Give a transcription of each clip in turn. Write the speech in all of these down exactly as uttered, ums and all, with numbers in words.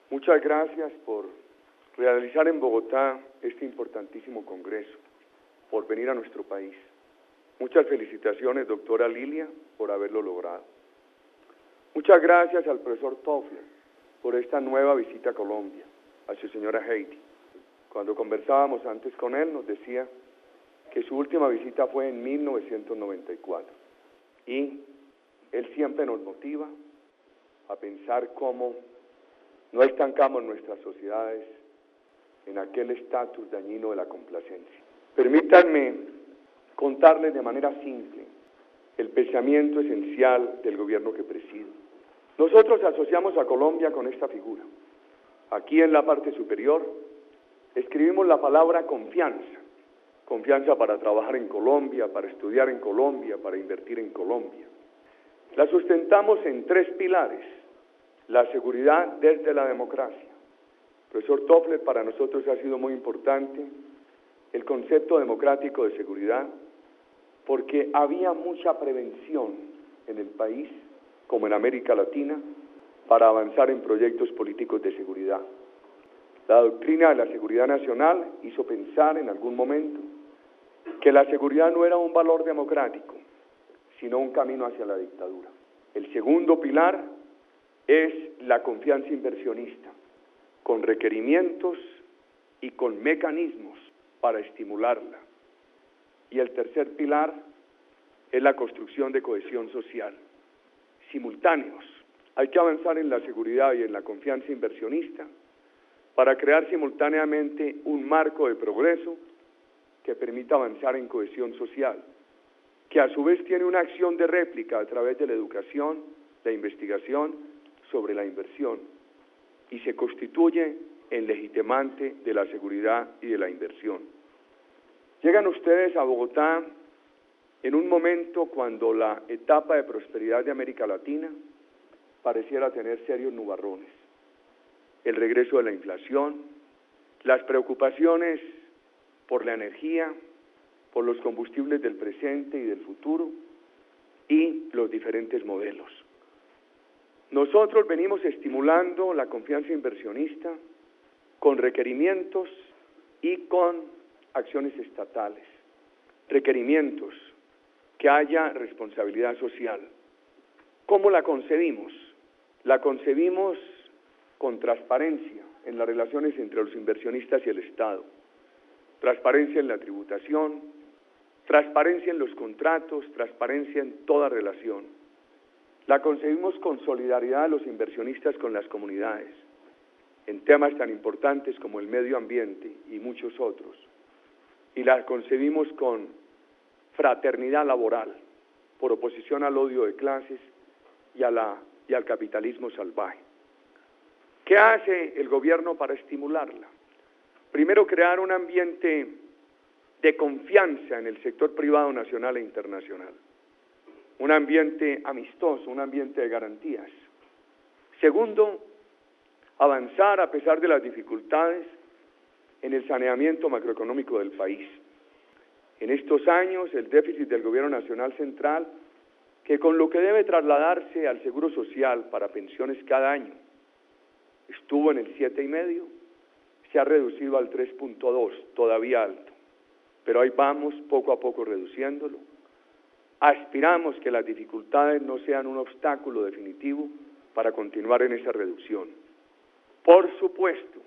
Muchas gracias por realizar en Bogotá este importantísimo congreso, por venir a nuestro país. Muchas felicitaciones, doctora Lilia, por haberlo logrado. Muchas gracias al profesor Toffler por esta nueva visita a Colombia, a su señora Heidi. Cuando conversábamos antes con él, nos decía que su última visita fue en mil novecientos noventa y cuatro. Y él siempre nos motiva a pensar cómo no estancamos nuestras sociedades en aquel estatus dañino de la complacencia. Permítanme contarles de manera simple el pensamiento esencial del gobierno que presido. Nosotros asociamos a Colombia con esta figura. Aquí en la parte superior escribimos la palabra confianza. Confianza para trabajar en Colombia, para estudiar en Colombia, para invertir en Colombia. La sustentamos en tres pilares. La seguridad desde la democracia. Profesor Toffler, para nosotros ha sido muy importante el concepto democrático de seguridad, porque había mucha prevención en el país, como en América Latina, para avanzar en proyectos políticos de seguridad. La doctrina de la seguridad nacional hizo pensar en algún momento que la seguridad no era un valor democrático, sino un camino hacia la dictadura. El segundo pilar es la confianza inversionista, con requerimientos y con mecanismos para estimularla. Y el tercer pilar es la construcción de cohesión social. Simultáneos, hay que avanzar en la seguridad y en la confianza inversionista para crear simultáneamente un marco de progreso que permita avanzar en cohesión social, que a su vez tiene una acción de réplica a través de la educación, la investigación sobre la inversión, y se constituye en legitimante de la seguridad y de la inversión. Llegan ustedes a Bogotá en un momento cuando la etapa de prosperidad de América Latina pareciera tener serios nubarrones. El regreso de la inflación, las preocupaciones por la energía, por los combustibles del presente y del futuro, y los diferentes modelos. Nosotros venimos estimulando la confianza inversionista con requerimientos y con acciones estatales. Requerimientos, que haya responsabilidad social. ¿Cómo la concebimos? La concebimos con transparencia en las relaciones entre los inversionistas y el Estado, transparencia en la tributación, transparencia en los contratos, transparencia en toda relación. La concebimos con solidaridad de los inversionistas con las comunidades, en temas tan importantes como el medio ambiente y muchos otros. Y la concebimos con fraternidad laboral, por oposición al odio de clases y, a la, y al capitalismo salvaje. ¿Qué hace el gobierno para estimularla? Primero, crear un ambiente de confianza en el sector privado nacional e internacional. Un ambiente amistoso, un ambiente de garantías. Segundo, avanzar a pesar de las dificultades en el saneamiento macroeconómico del país. En estos años, el déficit del Gobierno Nacional Central, que con lo que debe trasladarse al Seguro Social para pensiones cada año, estuvo en el siete y medio, se ha reducido al tres punto dos, todavía alto, pero ahí vamos poco a poco reduciéndolo. Aspiramos que las dificultades no sean un obstáculo definitivo para continuar en esa reducción. Por supuesto,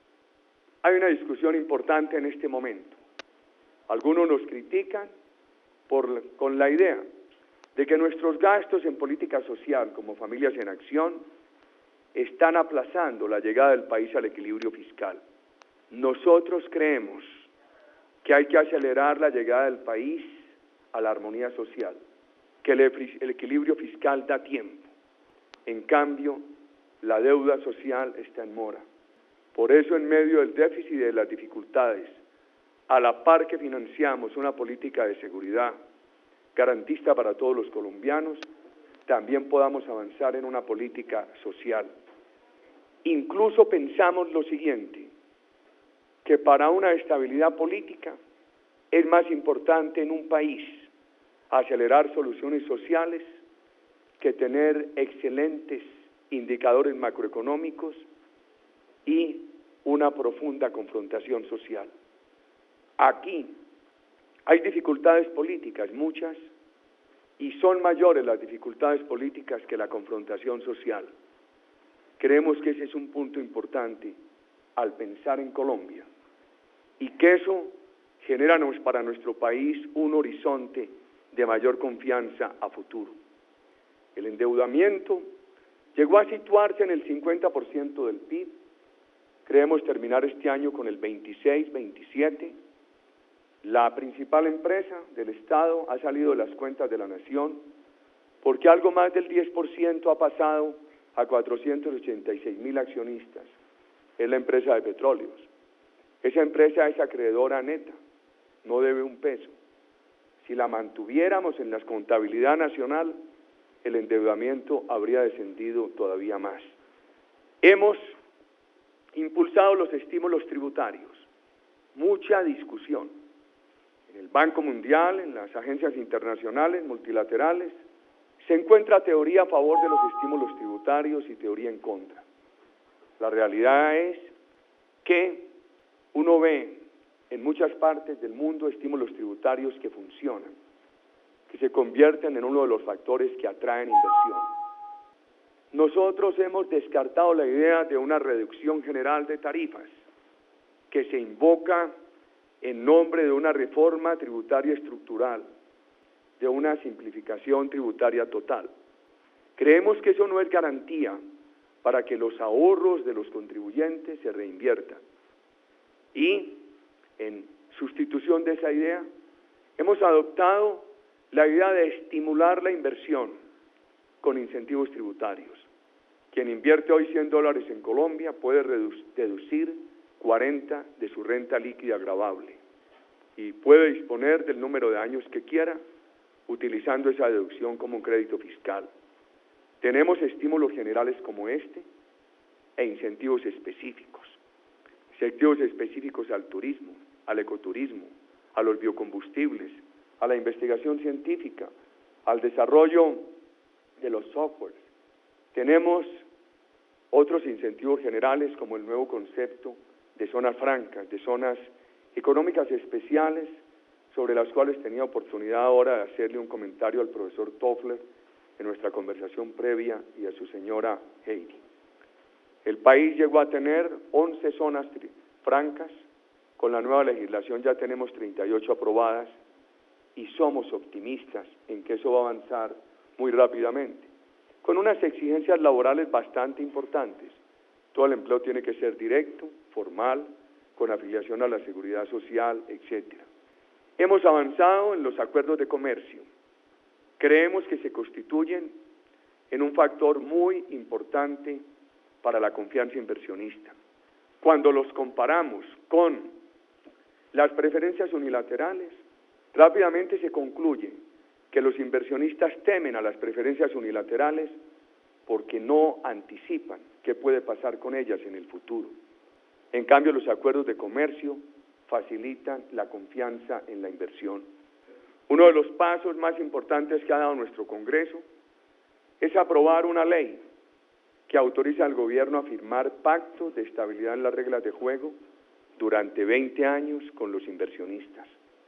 hay una discusión importante en este momento. Algunos nos critican por, con la idea de que nuestros gastos en política social, como Familias en Acción, están aplazando la llegada del país al equilibrio fiscal. Nosotros creemos que hay que acelerar la llegada del país a la armonía social, que el, el equilibrio fiscal da tiempo. En cambio, la deuda social está en mora. Por eso, en medio del déficit y de las dificultades, a la par que financiamos una política de seguridad garantista para todos los colombianos, también podamos avanzar en una política social. Incluso pensamos lo siguiente, que para una estabilidad política es más importante en un país acelerar soluciones sociales que tener excelentes indicadores macroeconómicos y una profunda confrontación social. Aquí hay dificultades políticas, muchas, y son mayores las dificultades políticas que la confrontación social. Creemos que ese es un punto importante al pensar en Colombia y que eso genera para nuestro país un horizonte de mayor confianza a futuro. El endeudamiento llegó a situarse en el cincuenta por ciento del P I B, creemos terminar este año con el veintiséis, veintisiete. La principal empresa del Estado ha salido de las cuentas de la Nación porque algo más del diez por ciento ha pasado a cuatrocientos ochenta y seis mil accionistas. Es la empresa de petróleos. Esa empresa es acreedora neta, no debe un peso. Si la mantuviéramos en la contabilidad nacional, el endeudamiento habría descendido todavía más. Hemos impulsado los estímulos tributarios, mucha discusión. En el Banco Mundial, en las agencias internacionales, multilaterales, se encuentra teoría a favor de los estímulos tributarios y teoría en contra. La realidad es que uno ve en muchas partes del mundo estímulos tributarios que funcionan, que se convierten en uno de los factores que atraen inversión. Nosotros hemos descartado la idea de una reducción general de tarifas, que se invoca en nombre de una reforma tributaria estructural, de una simplificación tributaria total. Creemos que eso no es garantía para que los ahorros de los contribuyentes se reinviertan. Y, en sustitución de esa idea, hemos adoptado la idea de estimular la inversión con incentivos tributarios. Quien invierte hoy cien dólares en Colombia puede deducir cuarenta de su renta líquida gravable y puede disponer del número de años que quiera utilizando esa deducción como un crédito fiscal. Tenemos estímulos generales como este e incentivos específicos. Incentivos específicos al turismo, al ecoturismo, a los biocombustibles, a la investigación científica, al desarrollo de los softwares. Tenemos otros incentivos generales como el nuevo concepto de zonas francas, de zonas económicas especiales, sobre las cuales tenía oportunidad ahora de hacerle un comentario al profesor Toffler en nuestra conversación previa y a su señora Heidi. El país llegó a tener once zonas francas, con la nueva legislación ya tenemos treinta y ocho aprobadas y somos optimistas en que eso va a avanzar muy rápidamente, con unas exigencias laborales bastante importantes. Todo el empleo tiene que ser directo, formal, con afiliación a la seguridad social, etcétera. Hemos avanzado en los acuerdos de comercio. Creemos que se constituyen en un factor muy importante para la confianza inversionista. Cuando los comparamos con las preferencias unilaterales, rápidamente se concluye que los inversionistas temen a las preferencias unilaterales porque no anticipan qué puede pasar con ellas en el futuro. En cambio, los acuerdos de comercio facilitan la confianza en la inversión. Uno de los pasos más importantes que ha dado nuestro Congreso es aprobar una ley que autoriza al gobierno a firmar pactos de estabilidad en las reglas de juego durante veinte años con los inversionistas.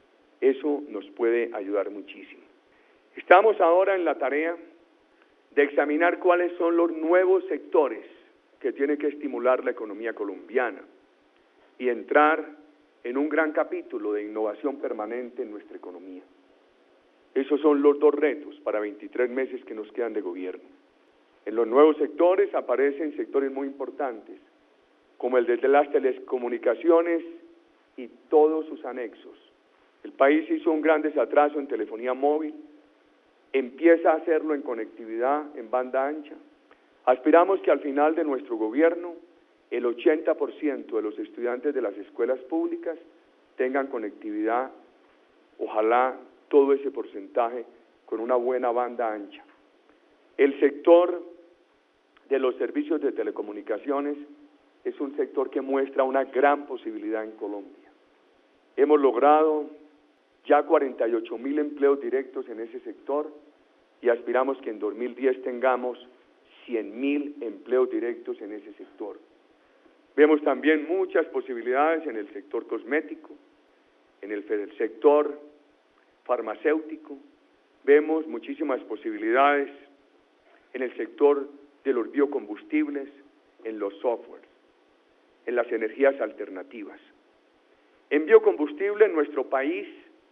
Eso nos puede ayudar muchísimo. Estamos ahora en la tarea de examinar cuáles son los nuevos sectores que tiene que estimular la economía colombiana y entrar en un gran capítulo de innovación permanente en nuestra economía. Esos son los dos retos para veintitrés meses que nos quedan de gobierno. En los nuevos sectores aparecen sectores muy importantes, como el de las telecomunicaciones y todos sus anexos. El país hizo un gran desatraso en telefonía móvil, empieza a hacerlo en conectividad en banda ancha. Aspiramos que al final de nuestro gobierno el ochenta por ciento de los estudiantes de las escuelas públicas tengan conectividad, ojalá todo ese porcentaje con una buena banda ancha. El sector de los servicios de telecomunicaciones es un sector que muestra una gran posibilidad en Colombia. Hemos logrado ya cuarenta y ocho mil empleos directos en ese sector y aspiramos que en dos mil diez tengamos cien mil empleos directos en ese sector. Vemos también muchas posibilidades en el sector cosmético, en el sector farmacéutico, vemos muchísimas posibilidades en el sector de los biocombustibles, en los softwares, en las energías alternativas. En biocombustible nuestro país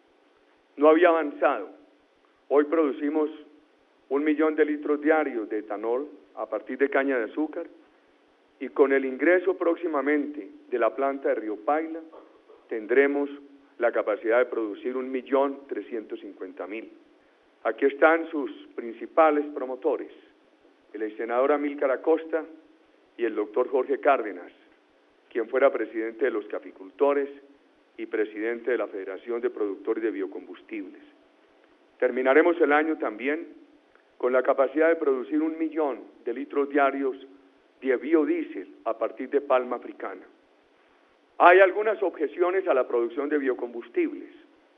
no había avanzado. Hoy producimos un millón de litros diarios de etanol a partir de caña de azúcar y con el ingreso próximamente de la planta de Río Paila tendremos la capacidad de producir un millón trescientos cincuenta mil. Aquí están sus principales promotores, el senador Amílcar Acosta y el doctor Jorge Cárdenas, quien fuera presidente de los caficultores y presidente de la Federación de Productores de Biocombustibles. Terminaremos el año también con la capacidad de producir un millón de litros diarios de biodiesel a partir de palma africana. Hay algunas objeciones a la producción de biocombustibles,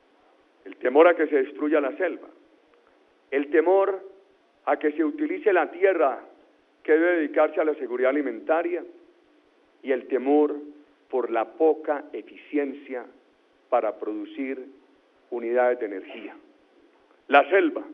el temor a que se destruya la selva, el temor a que se utilice la tierra que debe dedicarse a la seguridad alimentaria y el temor por la poca eficiencia para producir unidades de energía. La selva.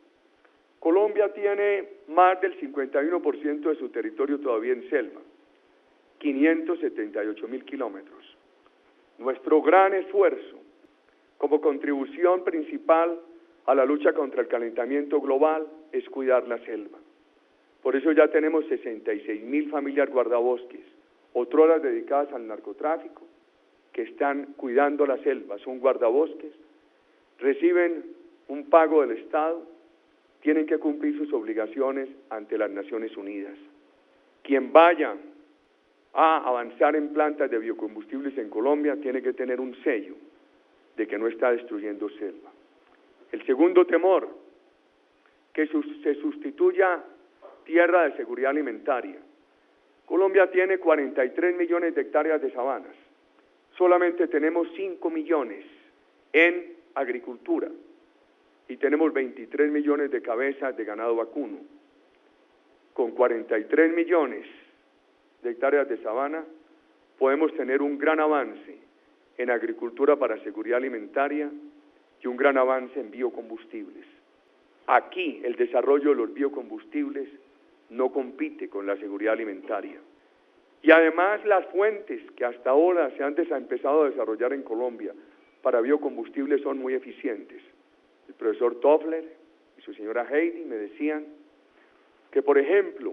Colombia tiene más del cincuenta y uno por ciento de su territorio todavía en selva, quinientos setenta y ocho mil kilómetros. Nuestro gran esfuerzo como contribución principal a la lucha contra el calentamiento global es cuidar la selva. Por eso ya tenemos sesenta y seis mil familias guardabosques, otroras dedicadas al narcotráfico, que están cuidando la selva, son guardabosques, reciben un pago del Estado, tienen que cumplir sus obligaciones ante las Naciones Unidas. Quien vaya a avanzar en plantas de biocombustibles en Colombia tiene que tener un sello de que no está destruyendo selva. El segundo temor, que se sustituya tierra de seguridad alimentaria. Colombia tiene cuarenta y tres millones de hectáreas de sabanas, solamente tenemos cinco millones en agricultura y tenemos veintitrés millones de cabezas de ganado vacuno. Con cuarenta y tres millones de hectáreas de sabana podemos tener un gran avance en agricultura para seguridad alimentaria y un gran avance en biocombustibles. Aquí el desarrollo de los biocombustibles no compite con la seguridad alimentaria. Y además las fuentes que hasta ahora se han empezado a desarrollar en Colombia para biocombustibles son muy eficientes. El profesor Toffler y su señora Heidi me decían que, por ejemplo,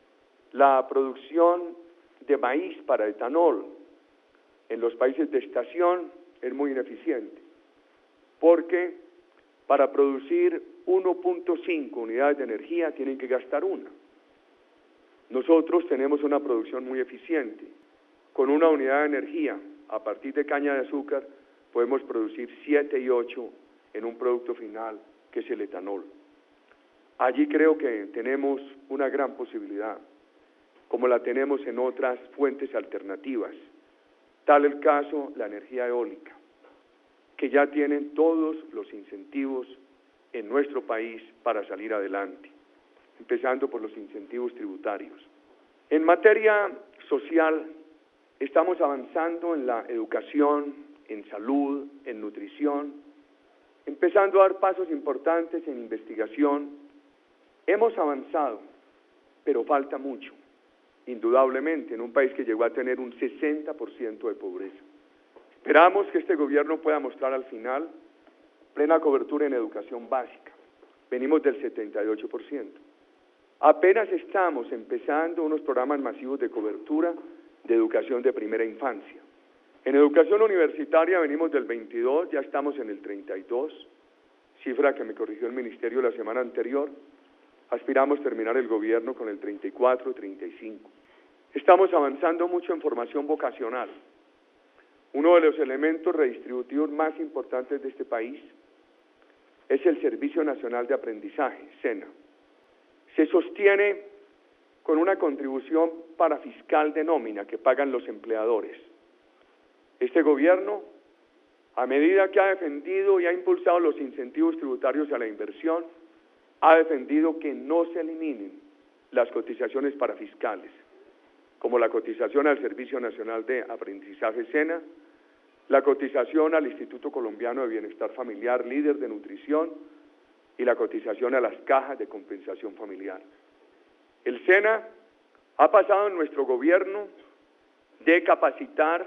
la producción de maíz para etanol en los países de estación es muy ineficiente, porque para producir uno punto cinco unidades de energía tienen que gastar una. Nosotros tenemos una producción muy eficiente. Con una unidad de energía, a partir de caña de azúcar, podemos producir siete y ocho en un producto final, que es el etanol. Allí creo que tenemos una gran posibilidad, como la tenemos en otras fuentes alternativas. Tal el caso la energía eólica, que ya tienen todos los incentivos en nuestro país para salir adelante, empezando por los incentivos tributarios. En materia social, estamos avanzando en la educación, en salud, en nutrición, empezando a dar pasos importantes en investigación. Hemos avanzado, pero falta mucho, indudablemente, en un país que llegó a tener un sesenta por ciento de pobreza. Esperamos que este gobierno pueda mostrar al final plena cobertura en educación básica. Venimos del setenta y ocho por ciento. Apenas estamos empezando unos programas masivos de cobertura de educación de primera infancia. En educación universitaria venimos del veintidós, ya estamos en el treinta y dos, cifra que me corrigió el Ministerio la semana anterior. Aspiramos a terminar el gobierno con el treinta y cuatro, treinta y cinco. Estamos avanzando mucho en formación vocacional. Uno de los elementos redistributivos más importantes de este país es el Servicio Nacional de Aprendizaje, SENA. Se sostiene con una contribución parafiscal de nómina que pagan los empleadores. Este gobierno, a medida que ha defendido y ha impulsado los incentivos tributarios a la inversión, ha defendido que no se eliminen las cotizaciones parafiscales. como la cotización al Servicio Nacional de Aprendizaje SENA, la cotización al Instituto Colombiano de Bienestar Familiar, líder de nutrición, y la cotización a las cajas de compensación familiar. El SENA ha pasado en nuestro gobierno de capacitar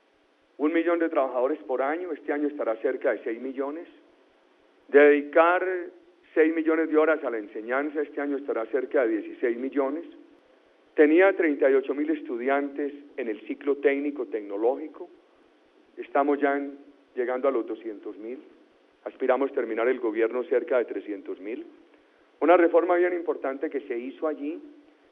un millón de trabajadores por año, este año estará cerca de seis millones, de dedicar seis millones de horas a la enseñanza, este año estará cerca de dieciséis millones, tenía treinta y ocho mil estudiantes en el ciclo técnico tecnológico, estamos ya en, llegando a los doscientos mil, aspiramos terminar el gobierno cerca de trescientos mil. Una reforma bien importante que se hizo allí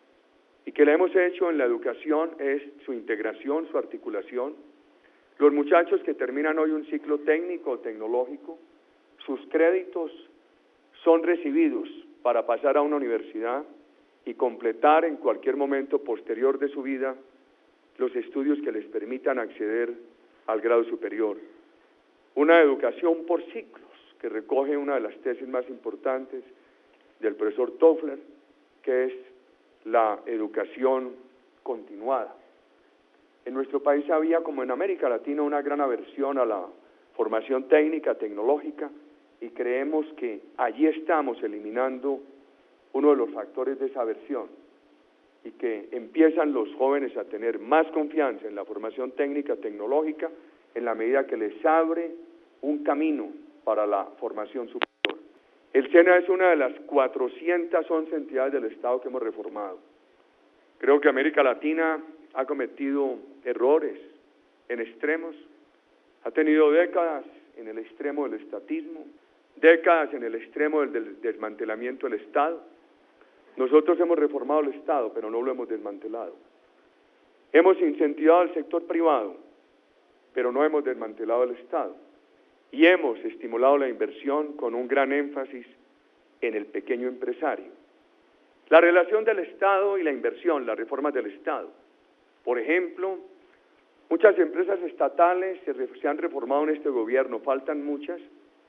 y que la hemos hecho en la educación es su integración, su articulación. Los muchachos que terminan hoy un ciclo técnico o tecnológico, sus créditos son recibidos para pasar a una universidad y completar en cualquier momento posterior de su vida los estudios que les permitan acceder al grado superior. Una educación por ciclos, que recoge una de las tesis más importantes del profesor Toffler, que es la educación continuada. En nuestro país había, como en América Latina, una gran aversión a la formación técnica, tecnológica, y creemos que allí estamos eliminando uno de los factores de esa aversión, y que empiezan los jóvenes a tener más confianza en la formación técnica, tecnológica, en la medida que les abre un camino para la formación superior. El SENA es una de las cuatrocientas once entidades del Estado que hemos reformado. Creo que América Latina ha cometido errores en extremos, ha tenido décadas en el extremo del estatismo, décadas en el extremo del, del desmantelamiento del Estado. Nosotros hemos reformado el Estado, pero no lo hemos desmantelado. Hemos incentivado al sector privado, pero no hemos desmantelado el Estado. Y hemos estimulado la inversión con un gran énfasis en el pequeño empresario. La relación del Estado y la inversión, las reformas del Estado. Por ejemplo, muchas empresas estatales se, se han reformado en este gobierno, faltan muchas,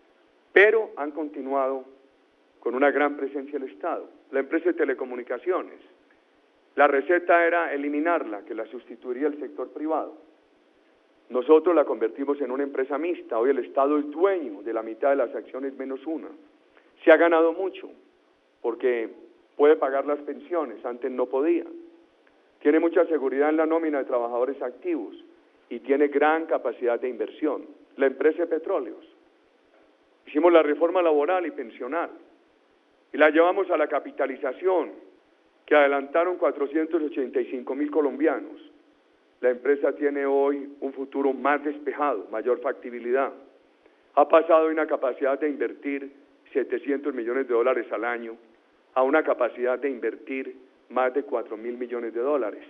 pero han continuado con una gran presencia del Estado. La empresa de telecomunicaciones, la receta era eliminarla, que la sustituiría el sector privado. Nosotros la convertimos en una empresa mixta, hoy el Estado es dueño de la mitad de las acciones menos una. Se ha ganado mucho, porque puede pagar las pensiones, antes no podía. Tiene mucha seguridad en la nómina de trabajadores activos y tiene gran capacidad de inversión. La empresa de petróleos. Hicimos la reforma laboral y pensional y la llevamos a la capitalización que adelantaron cuatrocientos ochenta y cinco mil colombianos. La empresa tiene hoy un futuro más despejado, mayor factibilidad. Ha pasado de una capacidad de invertir setecientos millones de dólares al año a una capacidad de invertir más de cuatro mil millones de dólares.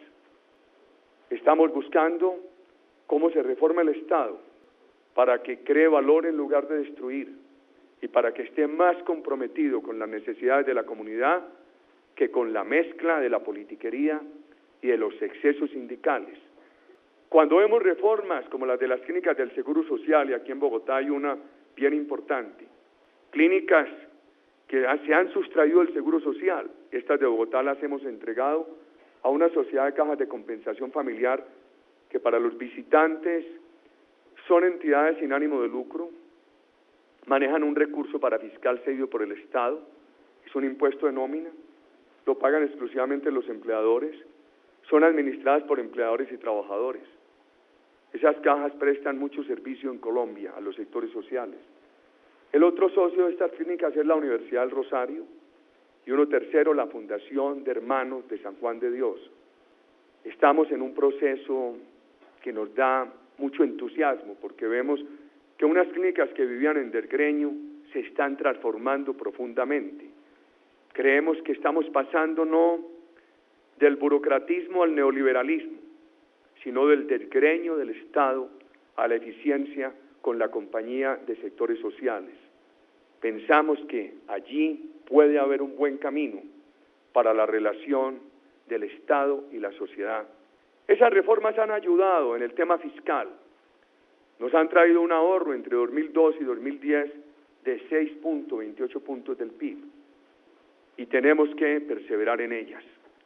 Estamos buscando cómo se reforma el Estado para que cree valor en lugar de destruir y para que esté más comprometido con las necesidades de la comunidad que con la mezcla de la politiquería y de los excesos sindicales. Cuando vemos reformas como las de las clínicas del Seguro Social, y aquí en Bogotá hay una bien importante, clínicas que se han sustraído del Seguro Social, estas de Bogotá las hemos entregado a una sociedad de cajas de compensación familiar que para los visitantes son entidades sin ánimo de lucro, manejan un recurso para fiscal cedido por el Estado, es un impuesto de nómina, lo pagan exclusivamente los empleadores, son administradas por empleadores y trabajadores. Esas cajas prestan mucho servicio en Colombia a los sectores sociales. El otro socio de estas clínicas es la Universidad del Rosario y uno tercero la Fundación de Hermanos de San Juan de Dios. Estamos en un proceso que nos da mucho entusiasmo porque vemos que unas clínicas que vivían en desgreño se están transformando profundamente. Creemos que estamos pasando no del burocratismo al neoliberalismo, sino del desgreño del Estado a la eficiencia con la compañía de sectores sociales. Pensamos que allí puede haber un buen camino para la relación del Estado y la sociedad. Esas reformas han ayudado en el tema fiscal. Nos han traído un ahorro entre dos mil dos y dos mil diez de seis punto veintiocho puntos del P I B y tenemos que perseverar en ellas.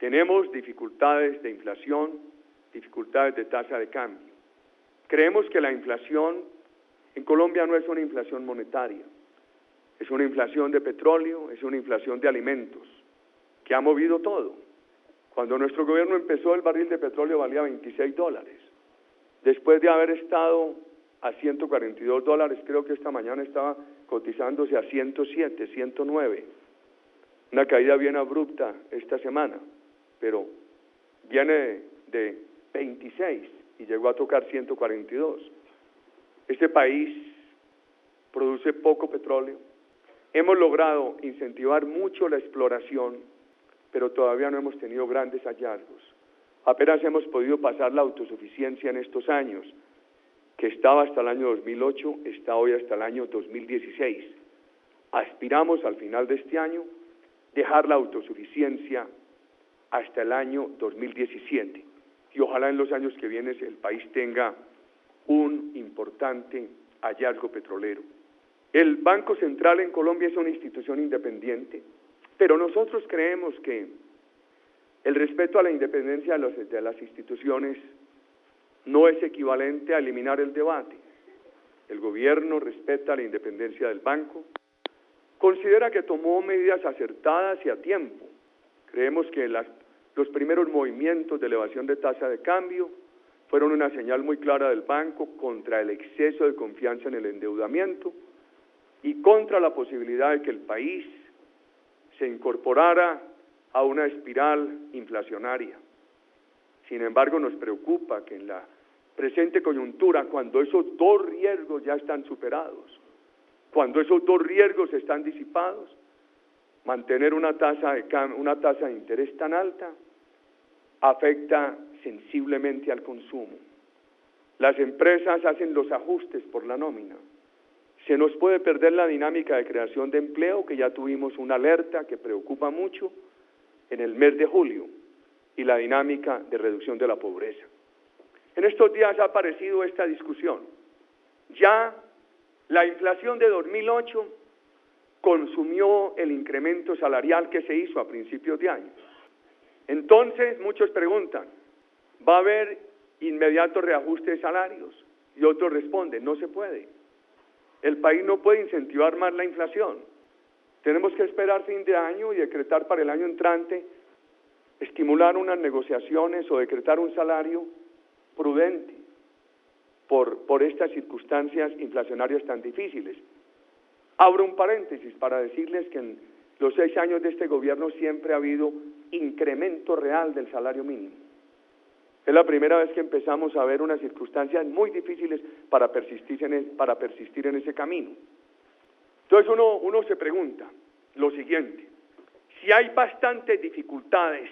Tenemos dificultades de inflación, dificultades de tasa de cambio. Creemos que la inflación en Colombia no es una inflación monetaria, es una inflación de petróleo, es una inflación de alimentos, que ha movido todo. Cuando nuestro gobierno empezó, el barril de petróleo valía veintiséis dólares. Después de haber estado a ciento cuarenta y dos dólares, creo que esta mañana estaba cotizándose a ciento siete, ciento nueve. Una caída bien abrupta esta semana, pero viene de veintiséis y llegó a tocar ciento cuarenta y dos. Este país produce poco petróleo. Hemos logrado incentivar mucho la exploración, pero todavía no hemos tenido grandes hallazgos. Apenas hemos podido pasar la autosuficiencia en estos años, que estaba hasta el año dos mil ocho, está hoy hasta el año dos mil dieciséis. Aspiramos al final de este año dejar la autosuficiencia hasta el año dos mil diecisiete. Y ojalá en los años que vienen el país tenga un importante hallazgo petrolero. El Banco Central en Colombia es una institución independiente, pero nosotros creemos que el respeto a la independencia de, los, de las instituciones no es equivalente a eliminar el debate. El gobierno respeta la independencia del banco, considera que tomó medidas acertadas y a tiempo. Creemos que las, los primeros movimientos de elevación de tasa de cambio fueron una señal muy clara del banco contra el exceso de confianza en el endeudamiento y contra la posibilidad de que el país se incorporara a una espiral inflacionaria. Sin embargo, nos preocupa que en la presente coyuntura, cuando esos dos riesgos ya están superados, cuando esos dos riesgos están disipados, mantener una tasa de, una tasa de interés tan alta afecta sensiblemente al consumo. Las empresas hacen los ajustes por la nómina. Se nos puede perder la dinámica de creación de empleo, que ya tuvimos una alerta que preocupa mucho en el mes de julio, y la dinámica de reducción de la pobreza. En estos días ha aparecido esta discusión. Ya la inflación de dos mil ocho consumió el incremento salarial que se hizo a principios de año. Entonces, muchos preguntan, ¿va a haber inmediato reajuste de salarios? Y otros responden, no se puede. El país no puede incentivar más la inflación. Tenemos que esperar fin de año y decretar para el año entrante, estimular unas negociaciones o decretar un salario prudente por, por estas circunstancias inflacionarias tan difíciles. Abro un paréntesis para decirles que en los seis años de este gobierno siempre ha habido incremento real del salario mínimo. Es la primera vez que empezamos a ver unas circunstancias muy difíciles para persistir en, el, para persistir en ese camino. Entonces uno, uno se pregunta lo siguiente, si hay bastantes dificultades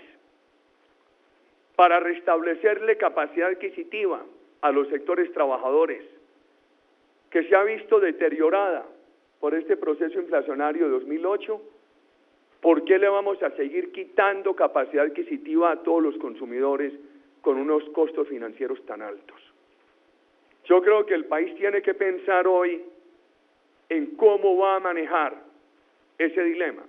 para restablecerle capacidad adquisitiva a los sectores trabajadores, que se ha visto deteriorada por este proceso inflacionario de dos mil ocho, ¿por qué le vamos a seguir quitando capacidad adquisitiva a todos los consumidores con unos costos financieros tan altos? Yo creo que el país tiene que pensar hoy en cómo va a manejar ese dilema.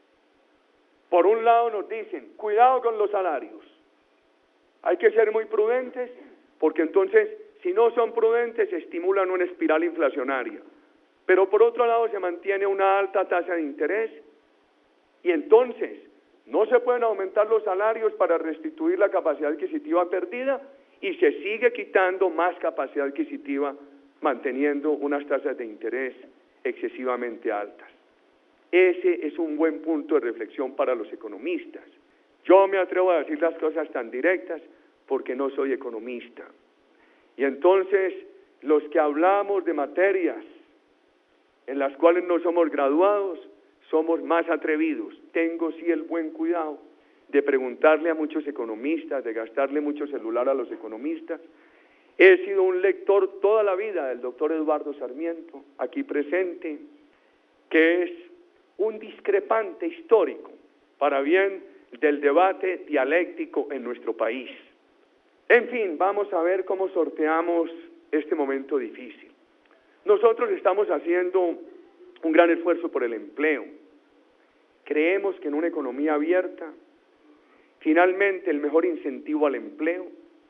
Por un lado nos dicen, cuidado con los salarios, hay que ser muy prudentes, porque entonces, si no son prudentes, estimulan una espiral inflacionaria. Pero por otro lado se mantiene una alta tasa de interés, y entonces no se pueden aumentar los salarios para restituir la capacidad adquisitiva perdida, y se sigue quitando más capacidad adquisitiva manteniendo unas tasas de interés excesivamente altas. Ese es un buen punto de reflexión para los economistas. Yo me atrevo a decir las cosas tan directas porque no soy economista. Y entonces, los que hablamos de materias en las cuales no somos graduados, somos más atrevidos. Tengo sí el buen cuidado de preguntarle a muchos economistas, de gastarle mucho celular a los economistas. He sido un lector toda la vida del doctor Eduardo Sarmiento, aquí presente, que es un discrepante histórico, para bien del debate dialéctico en nuestro país. En fin, vamos a ver cómo sorteamos este momento difícil. Nosotros estamos haciendo un gran esfuerzo por el empleo. Creemos que en una economía abierta, Finalmente, el mejor incentivo al empleo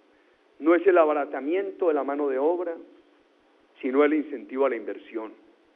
no es el abaratamiento de la mano de obra, sino el incentivo a la inversión.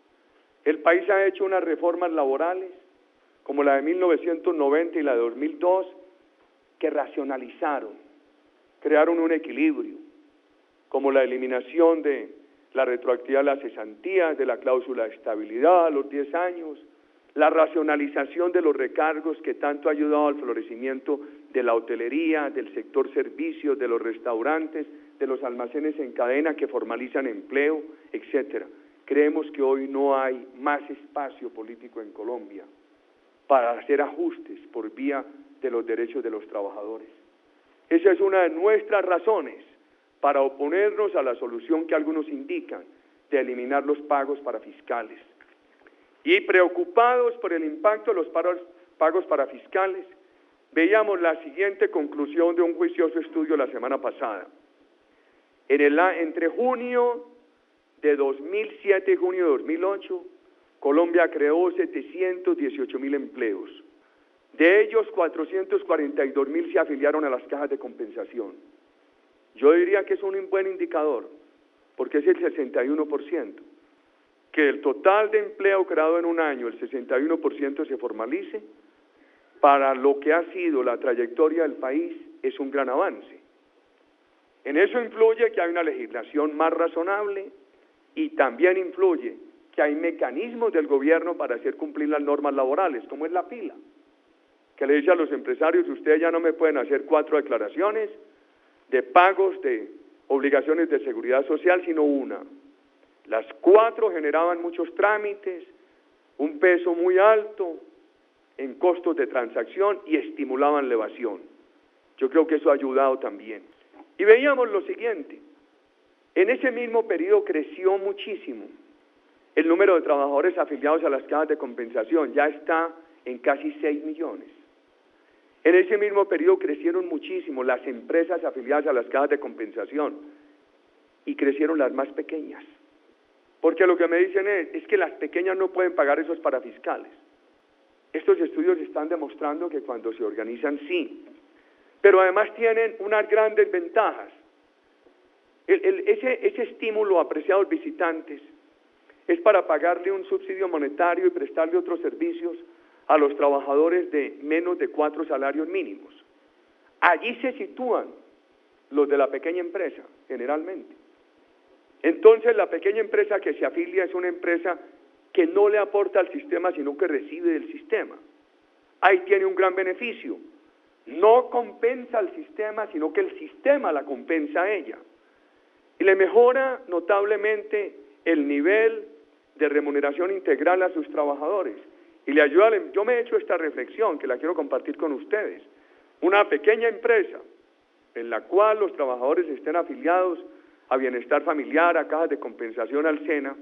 El país ha hecho unas reformas laborales, como la de mil novecientos noventa y la de dos mil dos, que racionalizaron, crearon un equilibrio, como la eliminación de la retroactividad de las cesantías, de la cláusula de estabilidad a los diez años, la racionalización de los recargos que tanto ha ayudado al florecimiento de la hotelería, del sector servicios, de los restaurantes, de los almacenes en cadena que formalizan empleo, etcétera. Creemos que hoy no hay más espacio político en Colombia para hacer ajustes por vía de los derechos de los trabajadores. Esa es una de nuestras razones para oponernos a la solución que algunos indican de eliminar los pagos para fiscales. Y preocupados por el impacto de los pagos para fiscales, veíamos la siguiente conclusión de un juicioso estudio la semana pasada. En el, entre junio de dos mil siete y junio de dos mil ocho, Colombia creó setecientos dieciocho mil empleos. De ellos, cuatrocientos cuarenta y dos mil se afiliaron a las cajas de compensación. Yo diría que es un buen indicador, porque es el sesenta y uno por ciento. Que el total de empleo creado en un año, el sesenta y uno por ciento se formalice, para lo que ha sido la trayectoria del país, es un gran avance. En eso influye que hay una legislación más razonable y también influye que hay mecanismos del gobierno para hacer cumplir las normas laborales, como es la pila, que le dice a los empresarios, ustedes ya no me pueden hacer cuatro declaraciones de pagos de obligaciones de seguridad social, sino una. Las cuatro generaban muchos trámites, un peso muy alto en costos de transacción y estimulaban la evasión. Yo creo que eso ha ayudado también. Y veíamos lo siguiente, en ese mismo periodo creció muchísimo el número de trabajadores afiliados a las cajas de compensación, ya está en casi seis millones. En ese mismo periodo crecieron muchísimo las empresas afiliadas a las cajas de compensación y crecieron las más pequeñas. Porque lo que me dicen es, es que las pequeñas no pueden pagar esos parafiscales. Estos estudios están demostrando que cuando se organizan, sí. Pero además tienen unas grandes ventajas. El, el, ese, ese estímulo apreciado a los visitantes es para pagarle un subsidio monetario y prestarle otros servicios a los trabajadores de menos de cuatro salarios mínimos. Allí se sitúan los de la pequeña empresa, generalmente. Entonces, la pequeña empresa que se afilia es una empresa que no le aporta al sistema, sino que recibe del sistema. Ahí tiene un gran beneficio. No compensa al sistema, sino que el sistema la compensa a ella. Y le mejora notablemente el nivel de remuneración integral a sus trabajadores. Y le ayuda, yo me he hecho esta reflexión que la quiero compartir con ustedes. Una pequeña empresa en la cual los trabajadores estén afiliados a Bienestar Familiar, a cajas de compensación al SENA,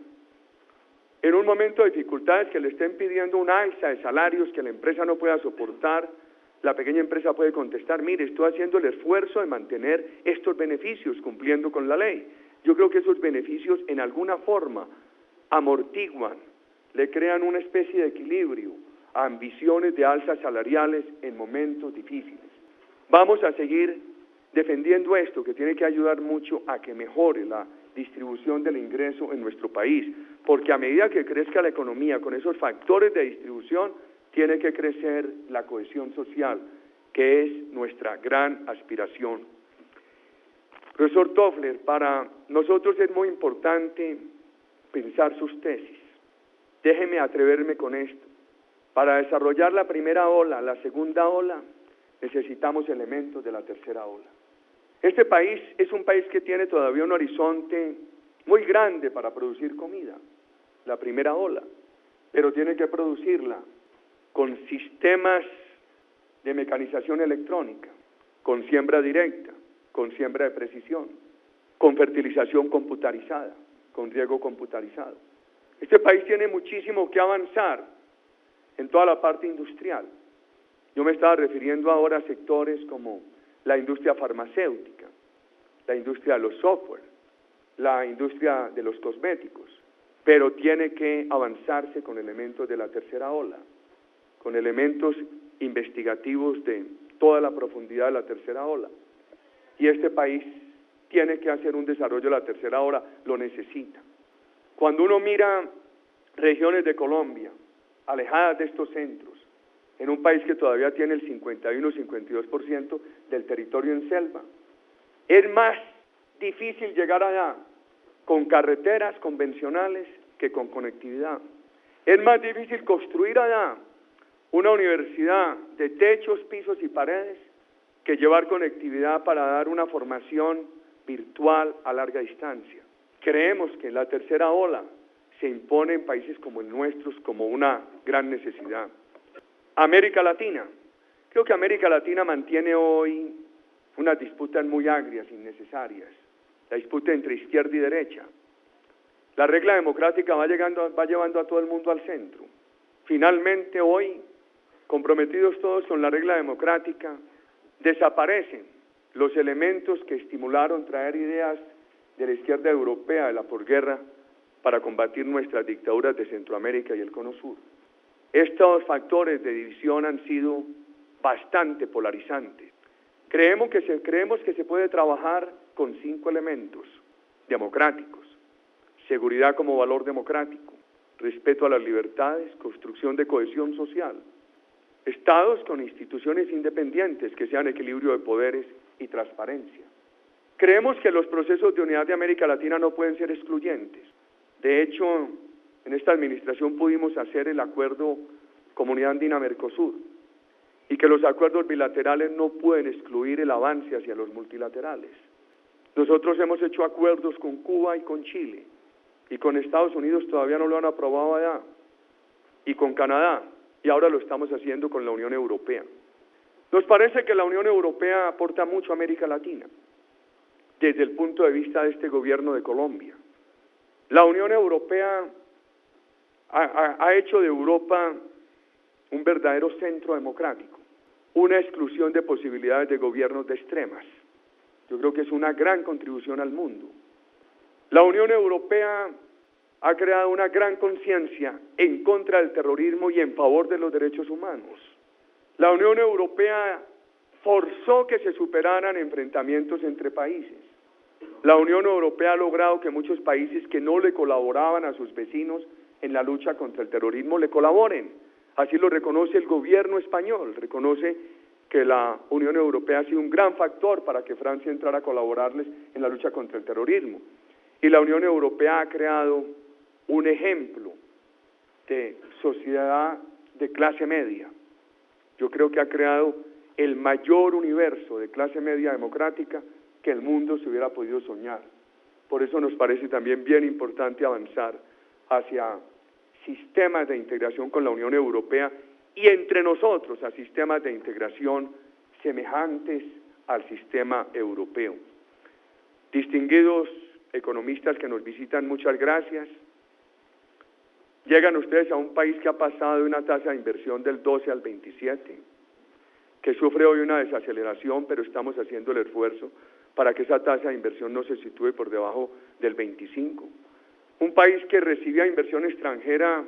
en un momento de dificultades que le estén pidiendo un alza de salarios que la empresa no pueda soportar, la pequeña empresa puede contestar, mire, estoy haciendo el esfuerzo de mantener estos beneficios cumpliendo con la ley. Yo creo que esos beneficios en alguna forma amortiguan, le crean una especie de equilibrio a ambiciones de alzas salariales en momentos difíciles. Vamos a seguir defendiendo esto, que tiene que ayudar mucho a que mejore la distribución del ingreso en nuestro país, porque a medida que crezca la economía con esos factores de distribución, tiene que crecer la cohesión social, que es nuestra gran aspiración. Profesor Toffler, para nosotros es muy importante pensar sus tesis. Déjeme atreverme con esto. Para desarrollar la primera ola, la segunda ola, necesitamos elementos de la tercera ola. Este país es un país que tiene todavía un horizonte muy grande para producir comida, la primera ola, pero tiene que producirla con sistemas de mecanización electrónica, con siembra directa, con siembra de precisión, con fertilización computarizada, con riego computarizado. Este país tiene muchísimo que avanzar en toda la parte industrial. Yo me estaba refiriendo ahora a sectores como la industria farmacéutica, la industria de los software, la industria de los cosméticos, pero tiene que avanzarse con elementos de la tercera ola, con elementos investigativos de toda la profundidad de la tercera ola. Y este país tiene que hacer un desarrollo de la tercera ola, lo necesita. Cuando uno mira regiones de Colombia, alejadas de estos centros, en un país que todavía tiene el cincuenta y uno, cincuenta y dos por ciento del territorio en selva, es más difícil llegar allá con carreteras convencionales que con conectividad. Es más difícil construir allá una universidad de techos, pisos y paredes que llevar conectividad para dar una formación virtual a larga distancia. Creemos que la tercera ola se impone en países como el nuestro como una gran necesidad. América Latina. Creo que América Latina mantiene hoy unas disputas muy agrias, innecesarias. La disputa entre izquierda y derecha. La regla democrática va, llegando, va llevando a todo el mundo al centro. Finalmente hoy, comprometidos todos con la regla democrática, desaparecen los elementos que estimularon traer ideas de la izquierda europea, de la posguerra, para combatir nuestras dictaduras de Centroamérica y el Cono Sur. Estos factores de división han sido bastante polarizantes. Creemos que se, creemos que se puede trabajar con cinco elementos democráticos: seguridad como valor democrático, respeto a las libertades, construcción de cohesión social, estados con instituciones independientes que sean equilibrio de poderes y transparencia. Creemos que los procesos de unidad de América Latina no pueden ser excluyentes. De hecho, en esta administración pudimos hacer el acuerdo Comunidad Andina-Mercosur, y que los acuerdos bilaterales no pueden excluir el avance hacia los multilaterales. Nosotros hemos hecho acuerdos con Cuba y con Chile, y con Estados Unidos todavía no lo han aprobado allá, y con Canadá, y ahora lo estamos haciendo con la Unión Europea. Nos parece que la Unión Europea aporta mucho a América Latina, desde el punto de vista de este gobierno de Colombia. La Unión Europea ha, ha, ha hecho de Europa un verdadero centro democrático, una exclusión de posibilidades de gobiernos de extremas. Yo creo que es una gran contribución al mundo. La Unión Europea ha creado una gran conciencia en contra del terrorismo y en favor de los derechos humanos. La Unión Europea forzó que se superaran enfrentamientos entre países. La Unión Europea ha logrado que muchos países que no le colaboraban a sus vecinos en la lucha contra el terrorismo le colaboren. Así lo reconoce el gobierno español, reconoce que la Unión Europea ha sido un gran factor para que Francia entrara a colaborarles en la lucha contra el terrorismo. Y la Unión Europea ha creado un ejemplo de sociedad de clase media. Yo creo que ha creado el mayor universo de clase media democrática que el mundo se hubiera podido soñar. Por eso nos parece también bien importante avanzar hacia sistemas de integración con la Unión Europea y entre nosotros a sistemas de integración semejantes al sistema europeo. Distinguidos economistas que nos visitan, muchas gracias. Llegan ustedes a un país que ha pasado de una tasa de inversión del doce al veintisiete, que sufre hoy una desaceleración, pero estamos haciendo el esfuerzo para que esa tasa de inversión no se sitúe por debajo del veinticinco. Un país que recibía inversión extranjera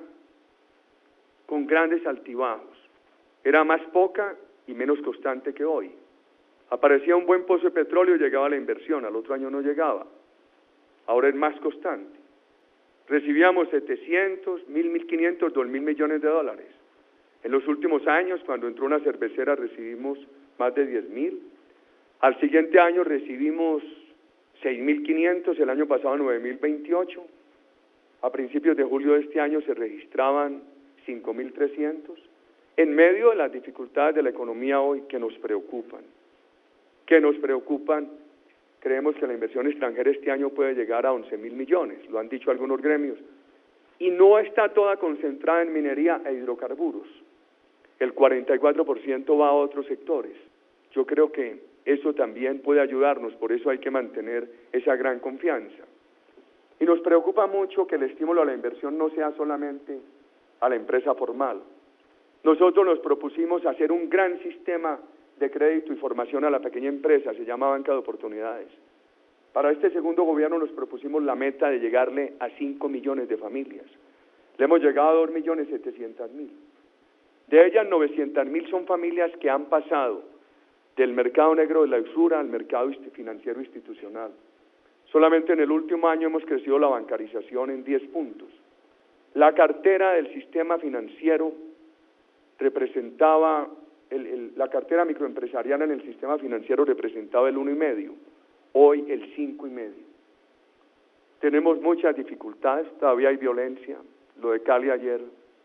con grandes altibajos. Era más poca y menos constante que hoy. Aparecía un buen pozo de petróleo y llegaba la inversión, al otro año no llegaba. Ahora es más constante. Recibíamos setecientos, mil, mil quinientos, dos mil millones de dólares. En los últimos años, cuando entró una cervecera, recibimos más de diez mil. Al siguiente año recibimos seis mil quinientos, el año pasado nueve mil veintiocho. A principios de julio de este año se registraban cinco mil trescientos. En medio de las dificultades de la economía hoy que nos preocupan, que nos preocupan, creemos que la inversión extranjera este año puede llegar a once mil millones, lo han dicho algunos gremios, y no está toda concentrada en minería e hidrocarburos. El cuarenta y cuatro por ciento va a otros sectores. Yo creo que eso también puede ayudarnos, por eso hay que mantener esa gran confianza. Y nos preocupa mucho que el estímulo a la inversión no sea solamente a la empresa formal. Nosotros nos propusimos hacer un gran sistema de crédito y formación a la pequeña empresa, se llama Banca de Oportunidades. Para este segundo gobierno nos propusimos la meta de llegarle a cinco millones de familias. Le hemos llegado a dos millones setecientos mil. De ellas, novecientos mil son familias que han pasado del mercado negro de la usura al mercado financiero institucional. Solamente en el último año hemos crecido la bancarización en diez puntos. La cartera del sistema financiero representaba, el, el, la cartera microempresarial en el sistema financiero representaba el uno y medio, hoy el cinco y medio. Tenemos muchas dificultades, todavía hay violencia, lo de Cali ayer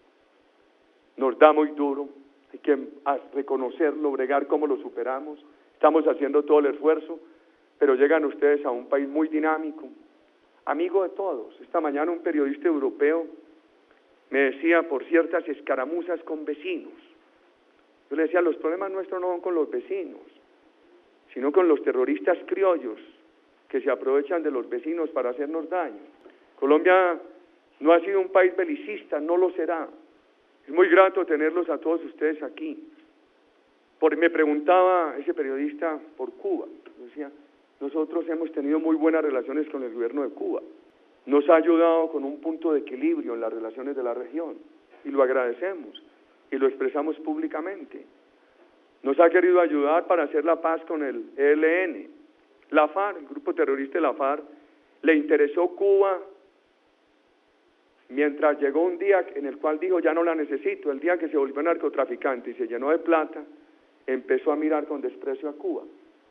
nos da muy duro, hay que reconocerlo, bregar cómo lo superamos, estamos haciendo todo el esfuerzo, pero llegan ustedes a un país muy dinámico, amigo de todos. Esta mañana un periodista europeo me decía por ciertas escaramuzas con vecinos. Yo le decía, los problemas nuestros no son con los vecinos, sino con los terroristas criollos que se aprovechan de los vecinos para hacernos daño. Colombia no ha sido un país belicista, no lo será. Es muy grato tenerlos a todos ustedes aquí. Por, me preguntaba ese periodista por Cuba. Yo decía, nosotros hemos tenido muy buenas relaciones con el gobierno de Cuba. Nos ha ayudado con un punto de equilibrio en las relaciones de la región y lo agradecemos y lo expresamos públicamente. Nos ha querido ayudar para hacer la paz con el E L N. La FARC, el grupo terrorista de la FARC, le interesó Cuba mientras llegó un día en el cual dijo, ya no la necesito. El día que se volvió narcotraficante y se llenó de plata, empezó a mirar con desprecio a Cuba.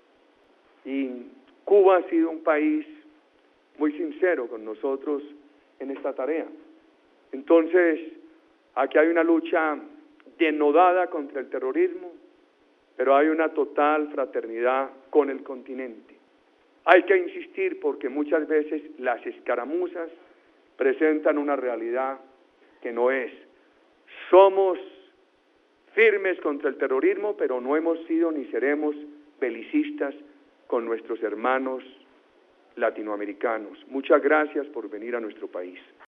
Y Cuba ha sido un país muy sincero con nosotros en esta tarea. Entonces, aquí hay una lucha denodada contra el terrorismo, pero hay una total fraternidad con el continente. Hay que insistir porque muchas veces las escaramuzas presentan una realidad que no es. Somos firmes contra el terrorismo, pero no hemos sido ni seremos belicistas con nuestros hermanos latinoamericanos. Muchas gracias por venir a nuestro país.